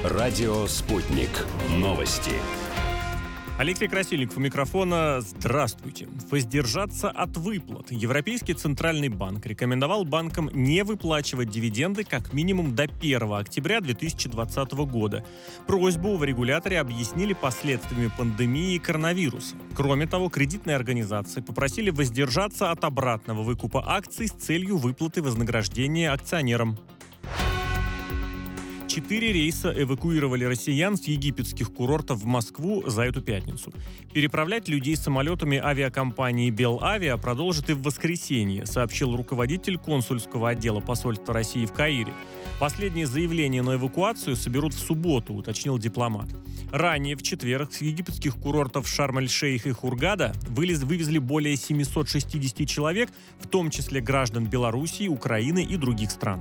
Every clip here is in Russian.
Радио «Спутник». Новости. Алексей Красильников у микрофона. Здравствуйте. Воздержаться от выплат. Европейский центральный банк рекомендовал банкам не выплачивать дивиденды как минимум до 1 октября 2020 года. Просьбу в регуляторе объяснили последствиями пандемии коронавируса. Кроме того, кредитные организации попросили воздержаться от обратного выкупа акций с целью выплаты вознаграждения акционерам. 4 рейса эвакуировали россиян с египетских курортов в Москву за эту пятницу. Переправлять людей самолетами авиакомпании «Белавиа» продолжит и в воскресенье, сообщил руководитель консульского отдела посольства России в Каире. Последние заявления на эвакуацию соберут в субботу, уточнил дипломат. Ранее, в четверг, с египетских курортов Шарм-эль-Шейх и Хургада вывезли более 760 человек, в том числе граждан Белоруссии, Украины и других стран.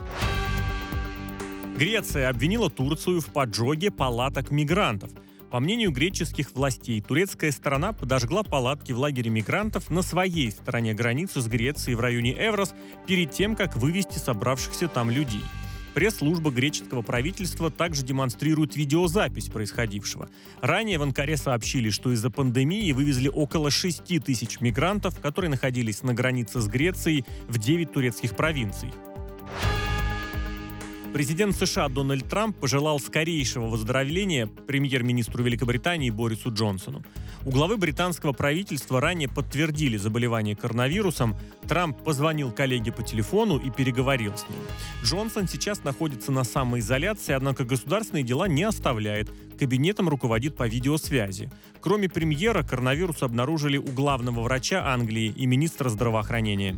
Греция обвинила Турцию в поджоге палаток мигрантов. По мнению греческих властей, турецкая сторона подожгла палатки в лагере мигрантов на своей стороне границы с Грецией в районе Эврос перед тем, как вывести собравшихся там людей. Пресс-служба греческого правительства также демонстрирует видеозапись происходившего. Ранее в Анкаре сообщили, что из-за пандемии вывезли около 6 тысяч мигрантов, которые находились на границе с Грецией в 9 турецких провинций. Президент США Дональд Трамп пожелал скорейшего выздоровления премьер-министру Великобритании Борису Джонсону. У главы британского правительства ранее подтвердили заболевание коронавирусом. Трамп позвонил коллеге по телефону и переговорил с ним. Джонсон сейчас находится на самоизоляции, однако государственные дела не оставляет. Кабинетом руководит по видеосвязи. Кроме премьера, коронавирус обнаружили у главного врача Англии и министра здравоохранения.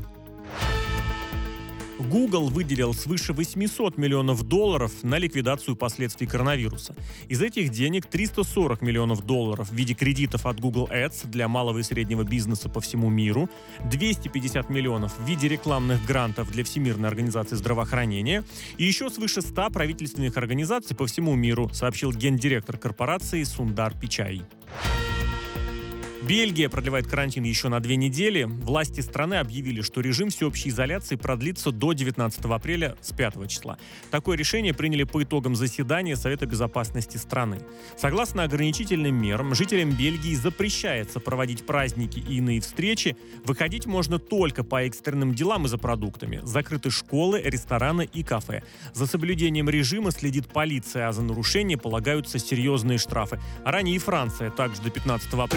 Google выделил свыше $800 миллионов на ликвидацию последствий коронавируса. Из этих денег $340 миллионов в виде кредитов от Google Ads для малого и среднего бизнеса по всему миру, 250 миллионов в виде рекламных грантов для Всемирной организации здравоохранения и еще свыше 100 правительственных организаций по всему миру, сообщил гендиректор корпорации Сундар Пичай. Бельгия продлевает карантин еще на 2 недели. Власти страны объявили, что режим всеобщей изоляции продлится до 19 апреля с 5 числа. Такое решение приняли по итогам заседания Совета безопасности страны. Согласно ограничительным мерам, жителям Бельгии запрещается проводить праздники и иные встречи. Выходить можно только по экстренным делам и за продуктами. Закрыты школы, рестораны и кафе. За соблюдением режима следит полиция, а за нарушение полагаются серьезные штрафы. А ранее и Франция также до 15 апреля